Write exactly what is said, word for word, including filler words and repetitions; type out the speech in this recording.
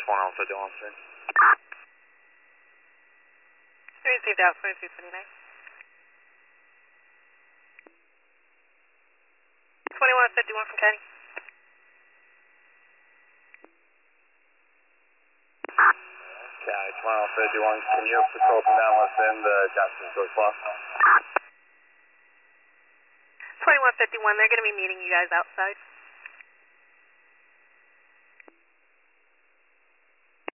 twenty-one fifty-one, sir. Received out twenty-two twenty-nine. twenty-one fifty-one from County. County twenty-one fifty-one, can you patrol from down within the Jackson Coast Bluff? twenty-one fifty-one, they're going to be meeting you guys outside.